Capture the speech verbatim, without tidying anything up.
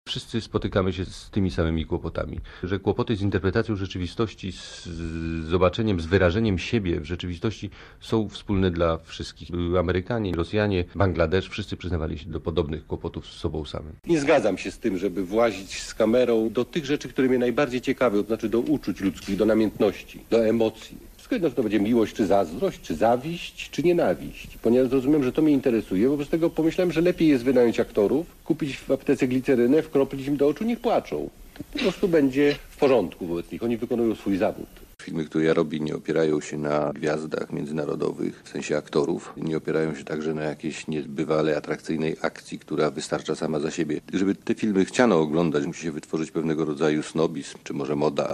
Wszyscy spotykamy się z tymi samymi kłopotami. Że kłopoty z interpretacją rzeczywistości, z zobaczeniem, z wyrażeniem siebie w rzeczywistości są wspólne dla wszystkich. Amerykanie, Rosjanie, Bangladesz, wszyscy przyznawali się do podobnych kłopotów z sobą samym. Nie zgadzam się z tym, żeby włazić z kamerą do tych rzeczy, które mnie najbardziej ciekawią, to znaczy do uczuć ludzkich, do namiętności, do emocji. Wszystko jedno, czy to będzie miłość, czy zazdrość, czy zawiść, czy nienawiść. Ponieważ zrozumiem, że to mnie interesuje, wobec tego pomyślałem, że lepiej jest wynająć aktorów, kupić w aptece glicerynę, wkroplić im do oczu, niech płaczą. To po prostu będzie w porządku wobec nich. Oni wykonują swój zawód. Filmy, które ja robię, nie opierają się na gwiazdach międzynarodowych, w sensie aktorów. Nie opierają się także na jakiejś niezbywale atrakcyjnej akcji, która wystarcza sama za siebie. Żeby te filmy chciano oglądać, musi się wytworzyć pewnego rodzaju snobizm, czy może moda